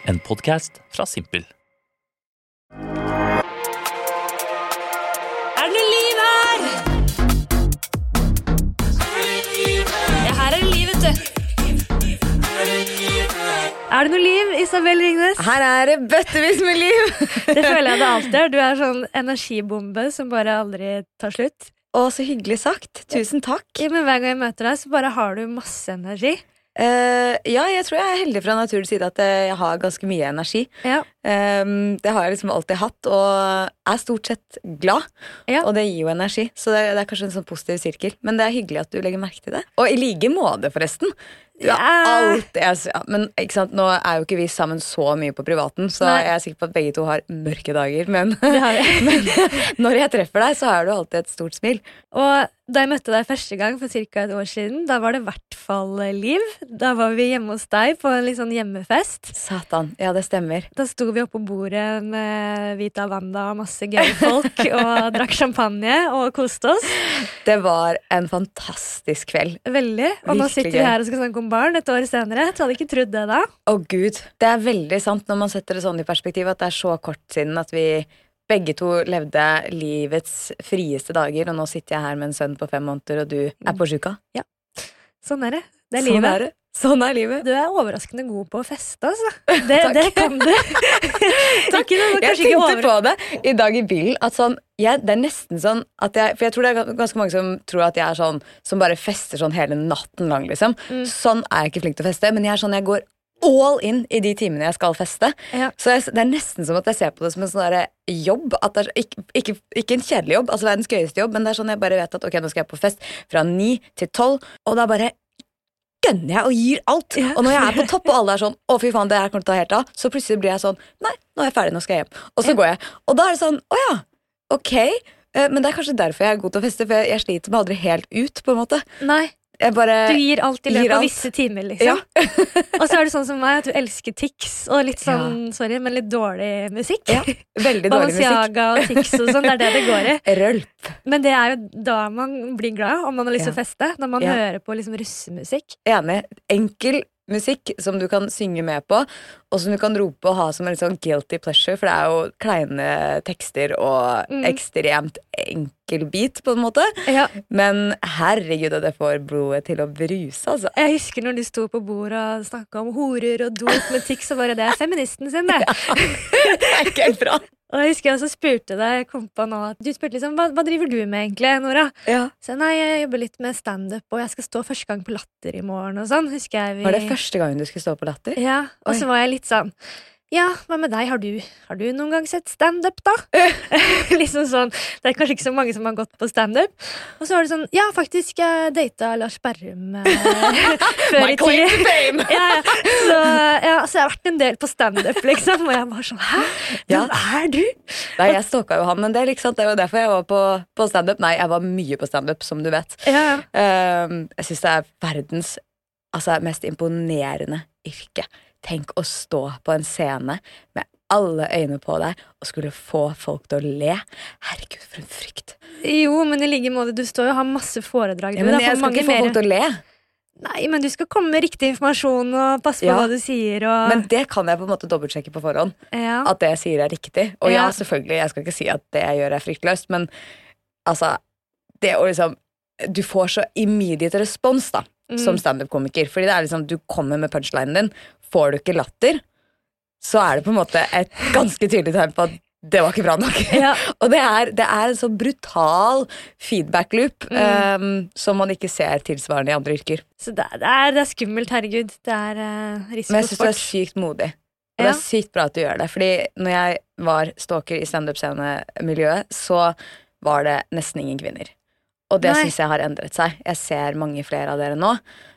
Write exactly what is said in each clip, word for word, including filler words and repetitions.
En podcast fra Simpel. Er det noe liv her? Ja, her er det liv, vet du. Er det noe liv, Isabel Ringnes? Her er det bøttevis med liv. Det føler jeg det alltid er. Du er sånn energibombe som bare aldri tar slutt. Å, så hyggelig sagt. Tusen takk. Ja, men hver gang jeg møter deg, så bare har du masse energi. Uh, ja, jeg tror jeg er heldig fra naturens side at jeg har ganske mye energi. Ja. Um, det har jeg liksom alltid hatt, og er stort sett glad. Ja. Og det gir jo energi, så det, det er kanskje en sånn positiv sirkel. Men det er hyggelig at du legger merke til det. Og i like måte, forresten. Du er alltid, ja, men ikke sant, nå er jo ikke vi sammen så mye på privaten, så Nei. Jeg er sikker på at begge to har mørke dager, men, men når jeg treffer deg, så har du alltid et stort smil. Og da jeg møtte deg første gang for cirka et år siden, da var det i hvert fall liv. Da var vi hjemme hos deg på en litt sånn hjemmefest. Satan, ja, det stemmer. Da sto vi oppe på bordet med Vita Wanda og masse gøye folk og drakk champagne og koste oss. Det var en fantastisk kveld. Veldig. Og Virkelig nå sitter vi her og skal snakke om barn et år senere. Jeg hadde ikke trodd det da. Å Gud, det er veldig sant når man setter det sånn i perspektiv at det er så kort siden at vi begge to levde livets frieste dager, og nå sitter jeg her med en sønn på fem måneder, og du er på sjuka. Ja, sånn er det. Det er sånn livet. Er det. Sånn er livet. Du er overraskende god på å feste, altså. Det, det kan du. Takk. Jeg tenkte over... på det i dag i bilen, at sånn, jeg, det er nesten sånn at jeg, for jeg tror det er ganske mange som tror at jeg er sånn, som bare fester sånn hele natten lang, liksom. Mm. Sånn er jeg ikke flink til å feste, men jeg er sånn, jeg går all in i de timene jeg skal feste. Ja. Så jeg, det er nesten som at jeg ser på det som en sånn der jobb, at det er ikke, ikke, ikke en kjedelig jobb, altså verdens gøyeste jobb, men det er sånn jeg bare vet at ok, nå skal jeg på fest fra ni til tolv, og da bare gønner jeg og gir alt. Ja. Og når jeg er på topp og alle er sånn, å fy faen, det her kommer til å ta helt av, så plutselig blir jeg sånn, nei, nå er jeg ferdig, nå skal jeg hjem. Og så ja. går jeg. Og da er det sånn, å ja, ok, men det er kanskje derfor jeg er god til å feste, for jeg sliter meg aldri helt ut, på en måte. Nei. Jeg bare du gir alt i løpet av visse timer, liksom. Ja. Og så er det sånn som meg, at du elsker Tix, og litt sånn, ja. sorry, men litt dårlig musikk. Ja, veldig dårlig musikk. Balenciaga og Tix og sånn, det er det det går i. Rølp. Men det er jo da man blir glad, om man har lyst til ja. å feste, når man ja. hører på liksom russemusikk. Enig. Enkel musikk som du kan synge med på, og som du kan rope og ha som en litt sånn guilty pleasure, for det er jo kleine tekster og mm. ekstremt enkel bit, på en måte. Ja. Men herregud, det får blodet til å bruse, altså. Jeg husker når du sto på bordet og snakket om horer og dop med Tix, så bare det er feministen sin, det. Ja. Det er ikke helt bra. Og jeg husker jeg også spurte deg, jeg kom på nå, du spurte liksom, hva, hva driver du med egentlig, Nora? Ja. Så nei, jeg jobber litt med stand-up, og jeg skal stå første gang på Latter i morgen og sånn, husker jeg. Vi... Var det første gangen du skulle stå på Latter? Ja, og så var jeg litt sånn, ja, hva med deg? Har du, har du noen gang sett stand-up da? Liksom sånn, det er kanskje ikke så mange som har gått på stand-up. Og så var det sånn, ja, faktisk, jeg datet Lars Berrum eh, før i tid. Ja, ja. Så, ja, så jeg har vært en del på stand-up, liksom. Og jeg var sånn, hæ? Hvem ja. er du? Nei, jeg stalket jo han en del, ikke sant? Det var derfor jeg var på, på stand-up. Nei, jeg var mye på stand-up, som du vet. Ja. Um, jeg synes det er verdens altså, mest imponerende yrke. Tenk å stå på en scene med alle øyne på deg og skulle få folk til å le. Herregud, for en frykt. Jo, men i like måte, du står jo og har masse foredrag. Ja, men jeg skal ikke få folk til å le. Nei, men du skal komme med riktig informasjon og passe på ja. hva du sier. Og... Men det kan jeg på en måte dobbeltsjekke på forhånd. Ja. At det jeg sier er riktig. Og ja. ja, selvfølgelig, jeg skal ikke si at det jeg gjør er fryktløst, men altså, det å liksom, du får så immediate respons da, mm. som stand-up-komiker. Fordi det er liksom, du kommer med punchlinen din, får du ikke latter, så er det på en måte et ganske tydelig tegn på at det var ikke bra nok. Ja. Og det er, det er en så brutal feedback-loop mm. um, som man ikke ser tilsvarende i andre yrker. Så det er, det er skummelt, herregud. Det er uh, risikosport. Men jeg synes du er sykt modig. Og ja. det er sykt bra at du gjør det. Fordi når jeg var stalker i stand-up-scenemiljøet, så var det nesten ingen kvinner. Og det Nei. synes jeg har endret seg. Jeg ser mange flere av dere nå.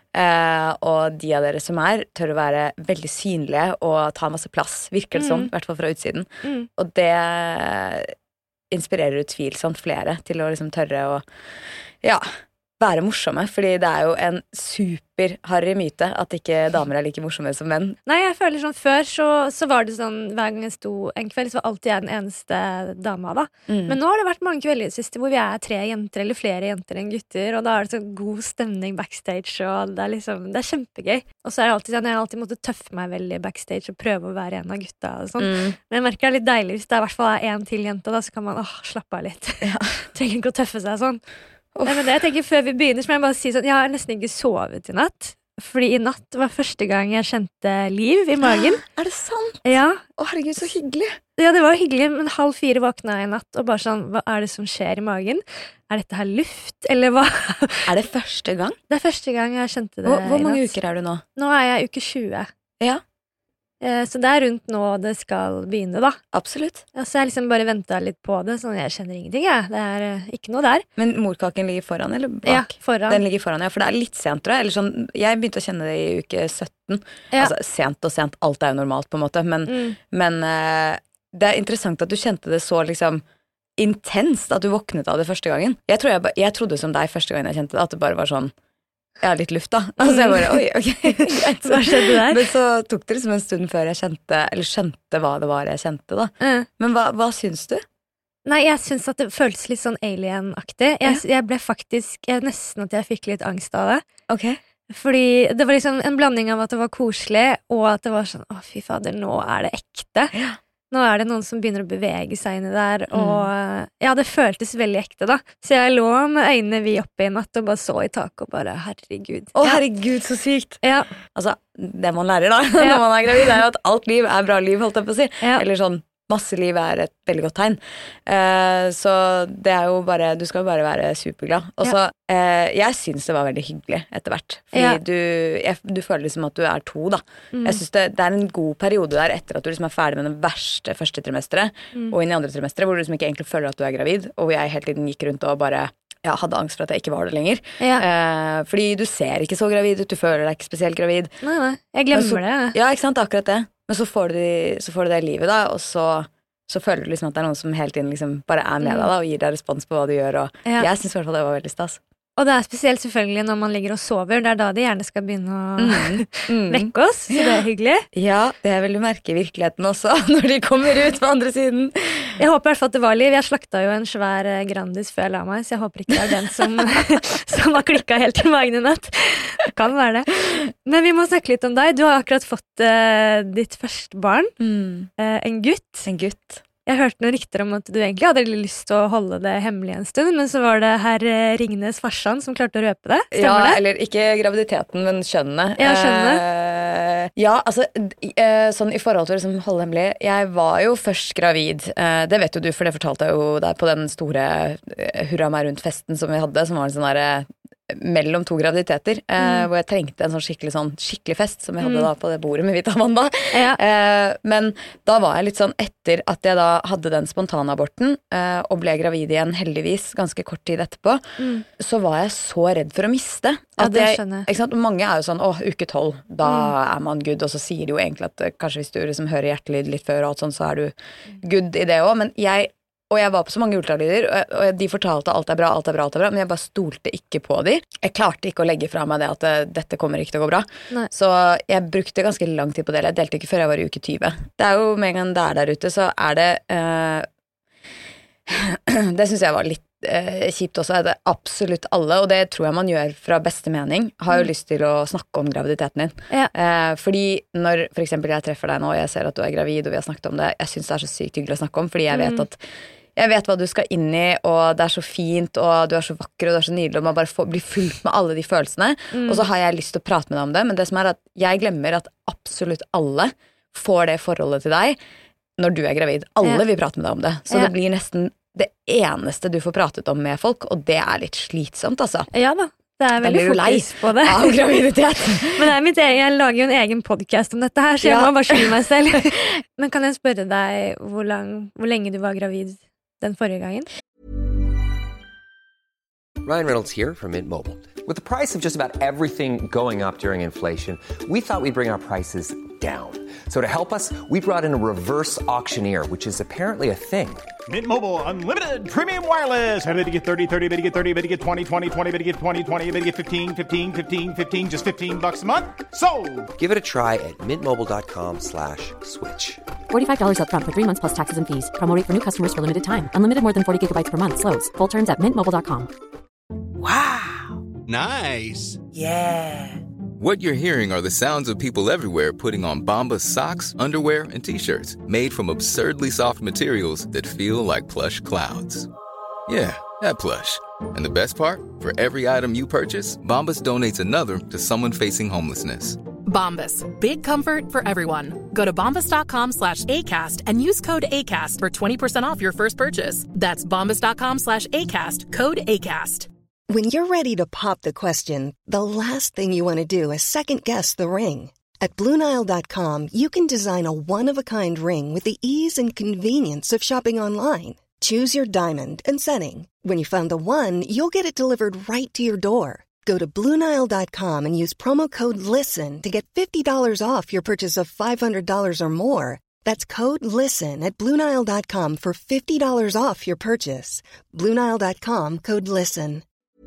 Uh, og de av dere som er tør å være veldig synlige og ta masse plass, virker det mm. sånn, i hvert fall fra utsiden. Mm. Og det inspirerer utvilsomt flere til å liksom tørre å ja, være morsomme, fordi det er jo en superharry myte at ikke damer er like morsomme som menn. Nei, jeg føler sånn, før så, så var det sånn, hver gang jeg sto en kveld, så var alltid jeg den eneste dama da. Mm. Men nå har det vært mange kvelder i det siste hvor vi er tre jenter, eller flere jenter enn gutter, og da er det sånn god stemning backstage, og det er liksom, det er kjempegøy. Og så er det alltid sånn, jeg har alltid måttet tøffe meg veldig backstage og prøve å være en av gutta og sånn. Mm. Men jeg merker det er litt deilig hvis det er i hvert fall er en til jente, da, så kan man åh, slappe av litt. Ja. Trenger ikke å tøffe seg sånn. Nei, men det jeg tenker Før vi begynner, så må jeg bare si sånn, jeg har nesten ikke sovet i natt. Fordi i natt var første gang jeg kjente liv i magen. Er det sant? Ja. Å, herregud, så hyggelig. Ja, det var hyggelig, men halv fire våkna jeg i natt, og bare sånn, hva er det som skjer i magen? Er dette her luft, eller hva? Er det første gang? Det er første gang jeg kjente det Hvor, hvor mange i natt. uker er du nå? Nå er jeg uke tjue. Ja. Så det er rundt nå det skal begynne, da. Absolutt. Ja, så jeg liksom bare ventet litt på det, sånn jeg kjenner ingenting, jeg. Det er uh, ikke noe der. Men morkaken ligger foran eller bak? Ja, foran. Den ligger foran, ja, for det er litt sent, tror jeg. Eller sånn, jeg begynte å kjenne det i uke sytten. Ja. Altså, sent og sent, alt er jo normalt på en måte, men, mm. men uh, det er interessant at du kjente det så liksom intenst at du våknet av det første gangen. Jeg, tror jeg, jeg trodde som deg første gangen jeg kjente det, at det bare var sånn ja, litt luft da. Altså jeg bare, oi, ok. Hva skjedde der? Men så tok det liksom en stund før jeg kjente, eller skjønte hva det var jeg kjente da. Mm. Men hva, hva syns du? Nei, jeg syns at det føltes litt sånn alien-aktig. Jeg, ja. jeg ble faktisk, jeg, nesten at jeg fikk litt angst av det. Ok. Fordi det var liksom en blanding av at det var koselig, og at det var sånn, å fy fader, nå er det ekte. Ja. Nå er det noen som begynner å bevege seg inni der, og mm. ja, det føltes veldig ekte da. Så jeg lå med øynene vid oppe i natt og bare så i taket og bare, herregud. Å, herregud, så sykt. Ja. Altså, det man lærer da, ja. når man er gravid, er jo at alt liv er bra liv, holdt jeg på å si. Ja. Eller sånn, masse liv er et veldig godt tegn. Uh, så det er jo bare, du skal jo bare være superglad. Og så, ja. uh, jeg synes det var veldig hyggelig etter hvert. Fordi ja. du, jeg, du føler liksom at du er to da. Mm. Jeg synes det, det er en god periode der etter at du liksom er ferdig med den verste første trimesteret, mm. og inn i andre trimesteret, hvor du liksom ikke egentlig føler at du er gravid, og hvor jeg hele tiden gikk rundt og bare ja, hadde angst for at jeg ikke var det lenger. Ja. Uh, fordi du ser ikke så gravid ut, du føler deg ikke spesielt gravid. Nei, nei, jeg glemmer så, det. Ja, ikke sant, akkurat det. Men så får, du, så får du det livet da, og så, så føler du liksom at det er noen som hele tiden liksom bare er med mm. deg da, og gir deg respons på hva du gjør, og ja. jeg synes i hvert fall det var veldig stas. Og det er spesielt selvfølgelig når man ligger og sover, det er da de gjerne skal begynne å mm. Mm. vekke oss, så det er hyggelig. Ja, det vil du merke i virkeligheten også, når de kommer ut på andre siden. Jeg håper i hvert fall at det var liv. Jeg slakta jo en svær Grandis før jeg la meg, så jeg håper ikke det er den som, som har klikket helt i magen i natt. Det kan være det. Men vi må snakke litt om deg. Du har akkurat fått uh, ditt første barn, mm. uh, en gutt. En gutt. Jeg hørte noen rykter om at du egentlig hadde lyst til å holde det hemmelig en stund, men så var det herr Ringnes farsan som klarte å røpe det. Stemmer ja, det? Eller ikke graviditeten, men kjønnet. Ja, kjønnet. Uh, ja, altså, uh, sånn i forhold til å liksom holde hemmelig, jeg var jo først gravid. Uh, det vet jo du, for det fortalte jeg jo der på den store uh, hurra meg rundt-festen som vi hadde, som var en sånn der uh, mellom to graviditeter, mm. eh, hvor jeg trengte en sånn skikkelig, sånn skikkelig fest som jeg hadde mm. da på det bordet med Vita Amanda. Ja. Eh, men da var jeg litt sånn, etter at jeg da hadde den spontanaborten eh, og ble gravid igjen heldigvis ganske kort tid etterpå, mm. så var jeg så redd for å miste. Ja, det jeg, skjønner jeg. Ikke sant? Mange er jo sånn, åh, uke tolv, da mm. er man good, og så sier de jo egentlig at kanskje hvis du liksom hører hjertelyd litt før og alt sånn, så er du good i det også, men jeg Og jeg var på så mange ultralyder, og de fortalte alt er bra, alt er bra, alt er bra, men jeg bare stolte ikke på de. Jeg klarte ikke å legge fra meg det at det, dette kommer ikke til å gå bra. Nei. Så jeg brukte ganske lang tid på det. Jeg delte ikke før jeg var i uke tjue. Det er jo med en gang det er der ute, så er det uh, det synes jeg var litt uh, kjipt også, er det absolutt alle, og det tror jeg man gjør fra beste mening, har jo mm. lyst til å snakke om graviditeten din. Ja. Uh, fordi når for eksempel jeg treffer deg nå, og jeg ser at du er gravid, og vi har snakket om det, jeg synes det er så sykt hyggelig å snakke om, fordi jeg vet mm. at jeg vet hva du skal inn i, og det er så fint, og du er så vakker, og du er så nydelig, og man bare får, blir fullt med alle de følelsene. Mm. Og så har jeg lyst til å prate med deg om det, men det som er at jeg glemmer at absolutt alle får det forholdet til deg når du er gravid. Alle ja. vil prate med deg om det. Så ja. det blir nesten det eneste du får pratet om med folk, og det er litt slitsomt, altså. Ja da. Det er veldig fokus på det. Av graviditet. Men det er mitt egen, jeg lager jo en egen podcast om dette her, så jeg ja. må bare skylde meg selv. Men kan jeg spørre deg hvor, lang, hvor lenge du var gravid den forrige gangen? Ryan Reynolds here from Mint Mobile. With the price of just about everything going up during inflation, we thought we'd bring our prices down. So to help us, we brought in a reverse auctioneer, which is apparently a thing. Mint Mobile Unlimited Premium Wireless. How to get thirty, thirty, how to get thirty, how to get twenty, twenty, twenty, how to get twenty, twenty, how to get fifteen, fifteen, fifteen, fifteen, just fifteen bucks a month? Sold! Give it a try at mintmobile.com slash switch. forty-five dollars up front for three months plus taxes and fees. Promo rate for new customers for limited time. Unlimited more than forty gigabytes per month. Slows full terms at mint mobile dot com. Wow. Nice. Yeah. What you're hearing are the sounds of people everywhere putting on Bombas socks, underwear, and T-shirts made from absurdly soft materials that feel like plush clouds. Yeah, that plush. And the best part? For every item you purchase, Bombas donates another to someone facing homelessness. Bombas. Big comfort for everyone. Go to bombas.com slash ACAST and use code ACAST for twenty percent off your first purchase. That's bombas.com slash ACAST. Code ACAST. When you're ready to pop the question, the last thing you want to do is second-guess the ring. At Blue Nile dot com, you can design a one-of-a-kind ring with the ease and convenience of shopping online. Choose your diamond and setting. When you find the one, you'll get it delivered right to your door. Go to Blue Nile dot com and use promo code LISTEN to get fifty dollars off your purchase of five hundred dollars or more. That's code LISTEN at Blue Nile dot com for fifty dollars off your purchase. Blue Nile dot com, code LISTEN.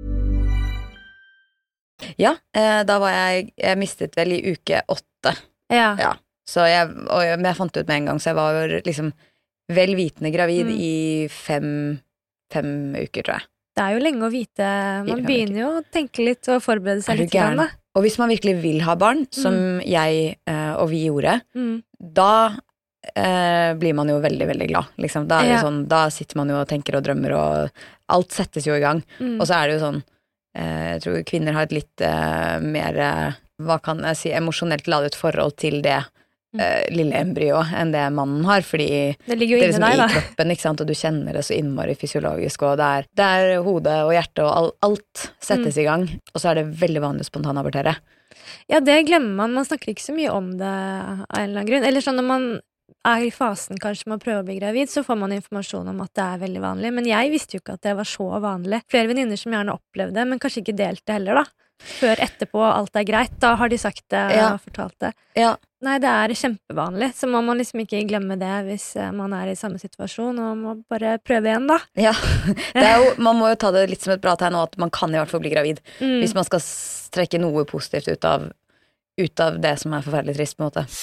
Ja, eh, da var jeg, jeg mistet vel i uke åtte. Ja. Ja. Så jeg, og jeg, men jeg fant ut med en gang, så jeg var jo liksom vel vitende gravid mm. i fem, fem uker, tror jeg. Det er jo lenge å vite, man begynner jo å tenke litt og forberede seg litt grann, da. Og hvis man virkelig vil ha barn, som mm. jeg eh, og vi gjorde, mm. da eh, blir man jo veldig, veldig glad, liksom. Da, er det ja. sånn, da sitter man jo og tenker og drømmer, og alt settes jo i gang. Mm. Og så er det jo sånn, jeg tror kvinner har et litt uh, mer, uh, hva kan jeg si, emosjonelt ladet forhold til det uh, lille embryo enn det mannen har, fordi det ligger jo det er liksom deg, i kroppen, ikke sant, og du kjenner det så innmari fysiologisk, og det er, det er hodet og hjertet og all, alt settes mm. i gang, og så er det veldig vanlig spontanabortere. Ja, det glemmer man, man snakker ikke så mye om det av en eller annen grunn, eller sånn når man er i fasen kanskje med å prøve å bli gravid, så får man informasjon om at det er veldig vanlig, men jeg visste jo ikke at det var så vanlig. Flere venninner som gjerne opplevde det, men kanskje ikke delt det heller da. Før etterpå alt er greit, da har de sagt det ja. og fortalt det. Ja. Nei, det er kjempevanlig, så må man liksom ikke glemme det hvis man er i samme situasjon, og må bare prøve igjen da. Ja, det er jo, man må jo ta det litt som et bra tegn nå, at man kan i hvert fall bli gravid, mm. hvis man skal trekke noe positivt ut av, ut av det som er forferdelig trist på en måte.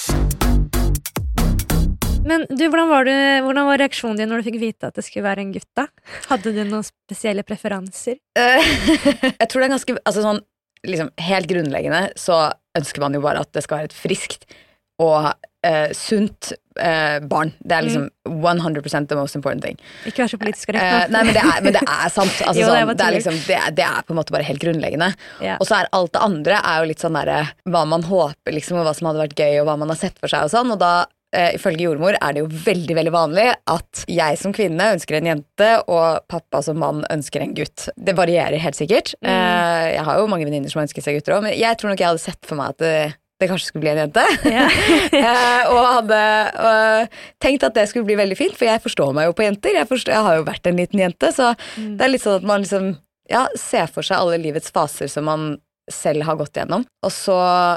Men du, hvordan var, du, hvordan var reaksjonen din når du fikk vite at det skulle være en gutt da? Hadde du noen spesielle preferanser? Jeg tror det er ganske, altså sånn, liksom helt grunnleggende, så ønsker man jo bare at det skal være et friskt og uh, sunt uh, barn. Det er liksom one hundred percent the most important thing. Ikke være så politisk korrekt nå. Uh, nei, men det er, men det er sant. Altså, jo, sånn, det, er liksom, det, er, det er på en måte bare helt grunnleggende. Ja. Og så er alt det andre er jo litt sånn der, hva man håper liksom, og hva som hadde vært gøy, og hva man har sett for seg og sånn, og da Uh, ifølge jordmor er det jo veldig, veldig vanlig at jeg som kvinne ønsker en jente, og pappa som mann ønsker en gutt. Det varierer helt sikkert. Mm. Uh, jeg har jo mange venninner som ønsker seg gutter også, men jeg tror nok jeg hadde sett for meg at det, det kanskje skulle bli en jente. Yeah. uh, og hadde uh, tenkt at det skulle bli veldig fint, for jeg forstår meg jo på jenter. Jeg, forstår, jeg har jo vært en liten jente, så mm. det er litt sånn at man liksom, ja, ser for seg alle livets faser som man selv har gått gjennom. Og så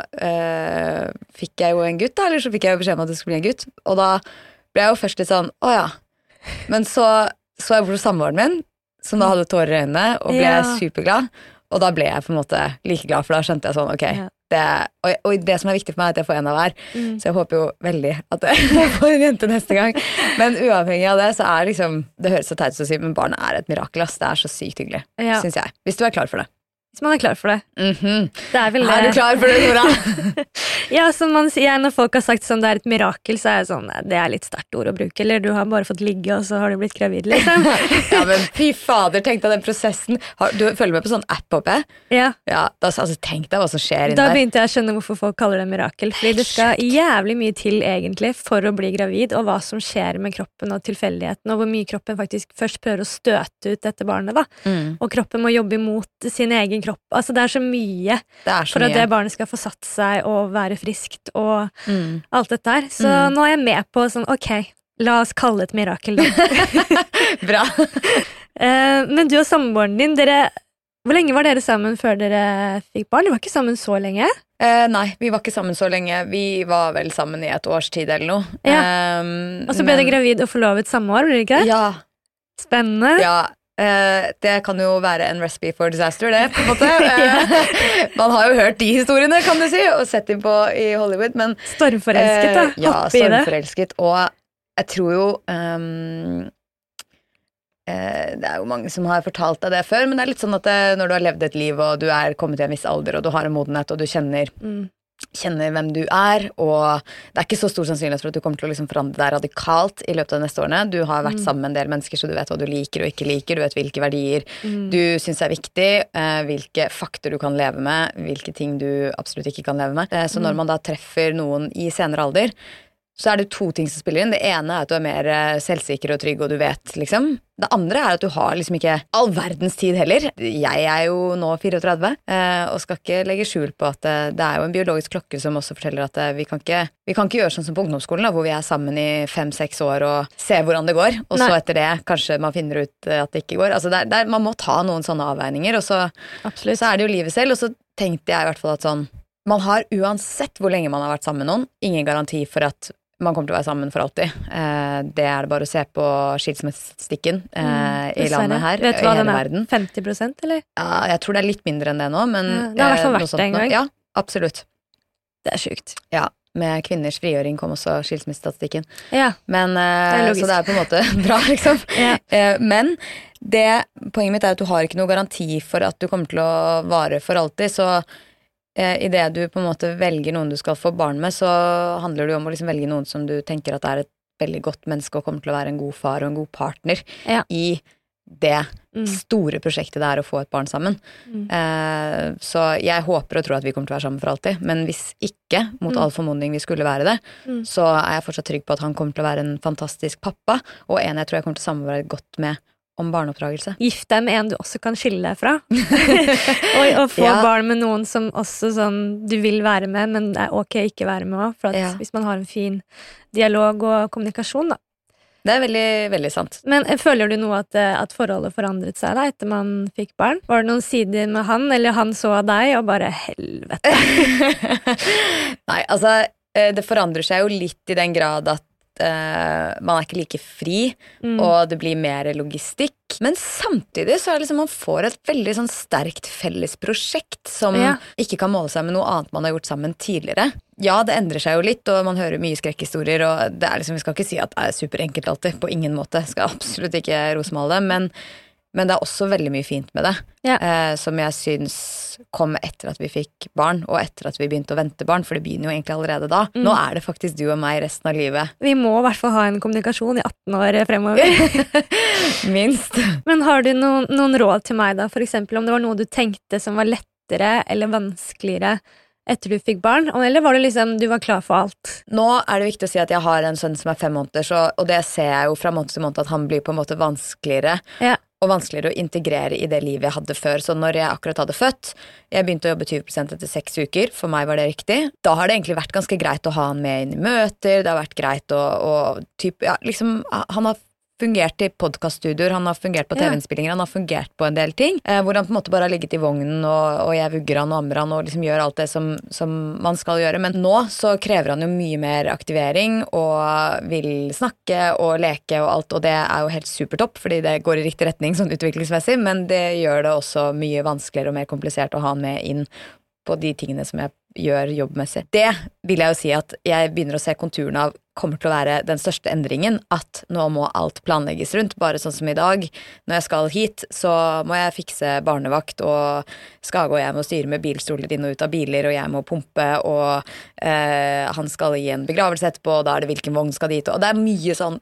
øh, fikk jeg jo en gutt da, eller så fikk jeg jo beskjed om at det skulle bli en gutt, og da ble jeg jo først litt sånn, åja, men så så jeg bort samboeren min, som da hadde tårer i øynene, og ble ja. superglad, og da ble jeg på en måte like glad, for da skjønte jeg sånn, ok, ja. det, og, og det som er viktig for meg er at jeg får en av hver, mm. så jeg håper jo veldig at jeg får en jente neste gang, men uavhengig av det, så er liksom, det høres så teit ut å si, men barn er et mirakel, ass. Det er så sykt hyggelig, ja. synes jeg, hvis du er klar for det. Hvis man er klar for det. Mm-hmm. Det er, vel, er du klar for det, Nora? Ja, som man sier, når folk har sagt sånn, det er et mirakel, så er det sånn, det er litt sterkt ord å bruke, eller du har bare fått ligge, og så har du blitt gravid, liksom. Ja, men fy fader, tenk deg den prosessen. Har, du følger med på sånn app oppe? Ja. Ja, da, altså, tenk deg hva som skjer inni der. Da begynte jeg å skjønne hvorfor folk kaller det mirakel, fordi det skal jævlig mye til, egentlig, for å bli gravid, og hva som skjer med kroppen og tilfeldigheten, og hvor mye kroppen faktisk først prøver å støte ut dette barnet, da. Mm. Og kroppen må jobbe imot sin egen kropp. Altså, det er så mye det er så for at mye. Det barnet skal få satt seg og være friskt og mm. alt dette her. Så mm. nå er jeg med på sånn, ok, la oss kalle det et mirakel da. Bra. uh, men du og samboeren din, dere Hvor lenge var dere sammen før dere fikk barn? Dere var ikke sammen så lenge? Eh, nei, vi var ikke sammen så lenge. Vi var vel sammen i et års tid eller noe. Ja. Um, og så ble men... dere gravid og forlovet samme år, ble det ikke? Ja. Spennende. Ja, eh, det kan jo være en recipe for disaster, det, på en måte. ja. Man har jo hørt de historiene, kan du si, og sett dem på i Hollywood, men... Stormforelsket, da. Eh, ja, Hoppe i det. stormforelsket, og jeg tror jo... Um, Det er jo mange som har fortalt deg det før, men det er litt sånn at det, når du har levd et liv, og du er kommet til en viss alder, og du har en modenhet, og du kjenner, mm. kjenner hvem du er, og det er ikke så stor sannsynlighet for at du kommer til å liksom forandre deg radikalt i løpet av de neste årene. Du har vært mm. sammen med en del mennesker, så du vet hva du liker og ikke liker, du vet hvilke verdier mm. du synes er viktig, eh, hvilke fakter du kan leve med, hvilke ting du absolutt ikke kan leve med. Eh, så når mm. man da treffer noen i senere alder, så er det to ting som spiller inn. Det ene er at du er mer selvsikker og trygg, og du vet, liksom. Det andre er at du har liksom ikke all verdens tid heller. Jeg er jo nå fireogtredve, og skal ikke legge skjul på at det er jo en biologisk klokke som også forteller at vi kan ikke, vi kan ikke gjøre sånn som på ungdomsskolen, da, hvor vi er sammen i fem-seks år og ser hvordan det går, og så etter det kanskje man finner ut at det ikke går. Altså, det er, det er, man må ta noen sånne avveininger, og så, så er det jo livet selv, og så tenkte jeg i hvert fall at sånn, man har uansett hvor lenge man har vært sammen med noen, ingen garanti for at man kommer til å være sammen for alltid. Eh, det er det bare å se på skilsmissestikken eh, mm, i landet her, vet du hva i hele den er? verden. femti prosent, eller? Ja, jeg tror det er litt mindre enn det nå, men... Ja, det har i hvert fall vært det en gang. Ja, absolutt. Det er sykt. Ja, med kvinners frigjøring kom også skilsmissestatistikken. Ja, men, eh, det er logisk. så det er på en måte bra, liksom. ja. eh, men det, poenget mitt er at du har ikke noe garanti for at du kommer til å vare for alltid, så... I det du på en måte velger noen du skal få barn med, så handler det jo om å liksom velge noen som du tenker at er et veldig godt menneske og kommer til å være en god far og en god partner ja. i det mm. store prosjektet det er å få et barn sammen. Mm. Eh, så jeg håper og tror at vi kommer til å være sammen for alltid, men hvis ikke, mot mm. all formodning vi skulle være det, mm. så er jeg fortsatt trygg på at han kommer til å være en fantastisk pappa, og en jeg tror jeg kommer til å samarbeide godt med om barneoppdragelse. Gift deg med en du også kan skille deg fra. og, og få ja. barn med noen som også sånn, du vil være med, men det er ok ikke være med også, for at ja. hvis man har en fin dialog og kommunikasjon, da. Det er veldig, veldig sant. Men føler du noe at, at forholdet forandret seg da, etter man fikk barn? Var det noen sider med han, eller han så deg, og bare helvete? Nei, altså, det forandrer seg jo litt i den grad at Uh, man er ikke like fri, mm. og det blir mer logistikk. Men samtidig så er det liksom man får et veldig sånn sterkt felles prosjekt som ja. ikke kan måle seg med noe annet man har gjort sammen tidligere. Ja, det endrer seg jo litt, og man hører mye skrekkhistorier, og det er liksom, vi skal ikke si at det er superenkelt alltid, på ingen måte. Skal absolutt ikke rosemale det, men, men det er også veldig mye fint med det, ja. uh, som jeg syns kom etter at vi fikk barn, og etter at vi begynte å vente barn, for det begynner jo egentlig allerede da. Mm. Nå er det faktisk du og meg resten av livet. Vi må i hvert fall ha en kommunikasjon i atten år fremover. Minst. Men har du noen, noen råd til meg da, for eksempel om det var noe du tenkte som var lettere eller vanskeligere etter du fikk barn, eller var det liksom du var klar for alt? Nå er det viktig å si at jeg har en sønn som er fem måneder, så, og det ser jeg jo fra måned til måned at han blir på en måte vanskeligere. Ja. Og vanskeligere å integrere i det livet jeg hadde før. Så når jeg akkurat hadde født, jeg begynte å jobbe tjue prosent etter seks uker, for meg var det riktig. Da har det egentlig vært ganske greit å ha han med inn i møter, det har vært greit å, å typ, ja, liksom, han har fungert i podcaststudioer, han har fungert på T V-innspillinger, han har fungert på en del ting, eh, hvor han på en måte bare har ligget i vognen, og, og jeg vugger han og ammer han, og liksom gjør alt det som, som man skal gjøre. Men nå så krever han jo mye mer aktivering, og vil snakke og leke og alt, og det er jo helt supertopp, fordi det går i riktig retning sånn utviklingsmessig, men det gjør det også mye vanskeligere og mer komplisert å ha han med inn på de tingene som jeg gjør jobbmessig. Det vil jeg jo si at jeg begynner å se konturene av kommer til å være den største endringen, at nå må alt planlegges rundt, bare sånn som i dag. Når jeg skal hit, så må jeg fikse barnevakt, og skal gå hjem og styre med bilstoler inn og ut av biler, og jeg må pumpe, og eh, han skal i en begravelse etterpå, og da er det hvilken vogn skal dit, og det er mye sånn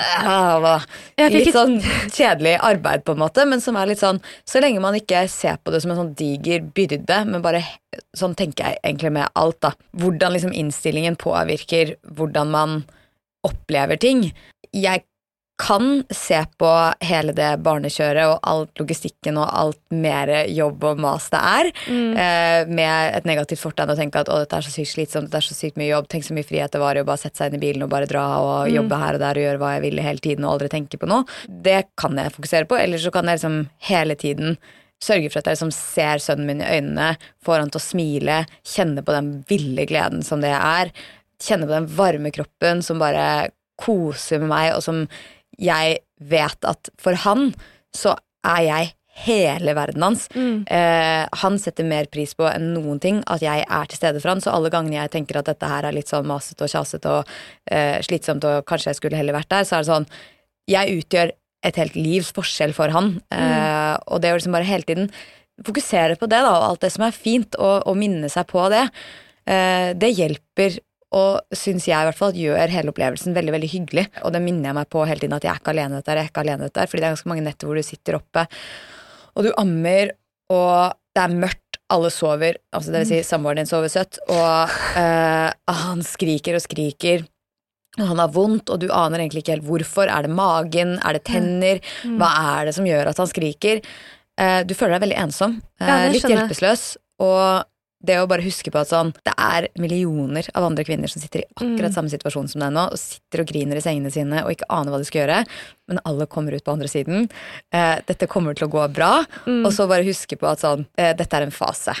litt sånn kjedelig arbeid på en måte, men som er litt sånn, så lenge man ikke ser på det som en sånn diger byrde, men bare sånn tenker jeg egentlig med alt da, hvordan liksom innstillingen påvirker hvordan man opplever ting. Jeg kan se på hele det barnekjøret og alt logistikken og alt mer jobb og mas det er, mm. eh, med et negativt fortegn og tenke at å, dette er så sykt slitsomt, dette er så sykt mye jobb, tenk så mye frihet det var i å bare sette seg inn i bilen og bare dra og mm. jobbe her og der og gjøre hva jeg ville hele tiden og aldri tenke på noe. Det kan jeg fokusere på, eller så kan jeg liksom hele tiden sørge for at jeg liksom ser sønnen min i øynene, får han til å smile, kjenne på den ville gleden som det er, kjenne på den varme kroppen som bare koser med meg, og som jeg vet at for han så er jeg hele verden hans. Mm. Eh, han setter mer pris på enn noen ting at jeg er til stede for han, så alle gangene jeg tenker at dette her er litt sånn maset og kjaset og eh, slitsomt, og kanskje jeg skulle heller vært der, så er det sånn, jeg utgjør et helt livs forskjell for han, mm. eh, og det er liksom bare hele tiden fokusere på det da, og alt det som er fint, og, og minne seg på det, eh, det hjelper, og synes jeg i hvert fall gjør hele opplevelsen veldig, veldig hyggelig, og det minner jeg meg på hele tiden at jeg er ikke alene dette, jeg er ikke alene dette, fordi det er ganske mange netter hvor du sitter oppe, og du ammer, og det er mørkt, alle sover, altså det vil si samboeren din sover søtt, og eh, han skriker og skriker, og han har vondt, og du aner egentlig ikke helt hvorfor, er det magen, er det tenner, mm. hva er det som gjør at han skriker? Eh, du føler deg veldig ensom, eh, ja, litt hjelpeløs, og det å bare huske på at sånn, det er millioner av andre kvinner som sitter i akkurat samme situasjon som deg nå, og sitter og griner i sengene sine, og ikke aner hva de skal gjøre, men alle kommer ut på andre siden. Eh, dette kommer til å gå bra, mm. og så bare huske på at sånn, eh, dette er en fase.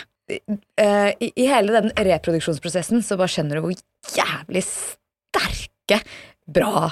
Eh, i, I hele den reproduksjonsprosessen så bare skjønner du hvor jævlig sterke, bra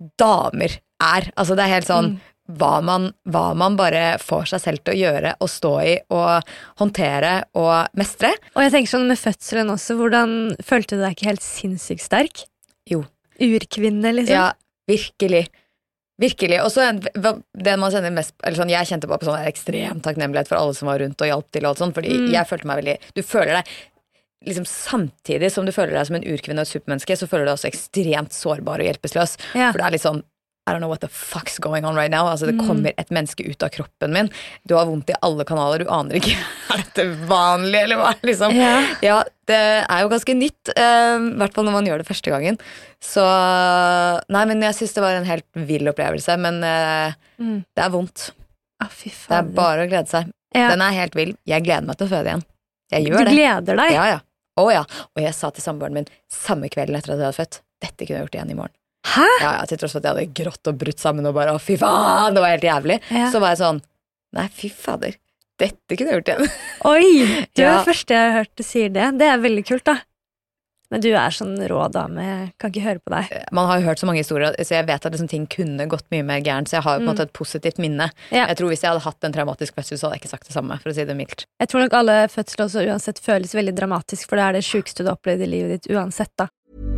damer er. Altså det er helt sånn, mm. Hva man, hva man bare får seg selv til å gjøre og stå i og håndtere og mestre. Og jeg tenker sånn med fødselen også, hvordan følte du deg ikke helt sinnssykt sterk? Jo. Urkvinne, liksom? Ja, virkelig. Virkelig. Og så det man kjenner mest, eller sånn, jeg kjente på på sånn ekstrem takknemlighet for alle som var rundt og hjalp til og alt sånt, fordi mm. jeg følte meg veldig, du føler deg liksom samtidig som du føler deg som en urkvinne og et supermenneske, så føler du deg også ekstremt sårbar og hjelpeløs. Ja. For det er litt sånn, I don't know what the fuck's going on right now. Altså, det kommer et menneske ut av kroppen min. Du har vondt i alle kanaler, du aner ikke. Er dette vanlig, eller hva? Liksom. Ja. Ja, det er jo ganske nytt, eh, i hvert fall når man gjør det første gangen. Så, nei, men jeg synes det var en helt vill opplevelse, men eh, mm. det er vondt. Ah, fy faen. Det er bare å glede seg. Ja. Den er helt vill. Jeg gleder meg til å føde igjen. Jeg gjør det. Du gleder deg? Ja, ja. Å ja. Og jeg sa til samboeren min samme kvelden etter at jeg hadde født, dette kunne jeg gjort igjen i morgen. Hæ? Ja, ja, til tross for at jeg hadde grått og brutt sammen og bare, å fy faen, det var helt jævlig. Ja. Så var jeg sånn, nei fy fader, dette kunne jeg gjort igjen. Oi, du er ja. Det første jeg har hørt du sier det. Det er veldig kult da. Men du er sånn rå dame, jeg kan ikke høre på deg. Man har jo hørt så mange historier, så jeg vet at liksom, ting kunne gått mye mer gærent, så jeg har jo på en måte et positivt minne. Ja. Jeg tror hvis jeg hadde hatt en traumatisk fødsel, så hadde jeg ikke sagt det samme, for å si det mildt. Jeg tror nok alle fødsler også uansett føles veldig dramatisk, for det er det sykeste du har opplevd i livet ditt uansett da.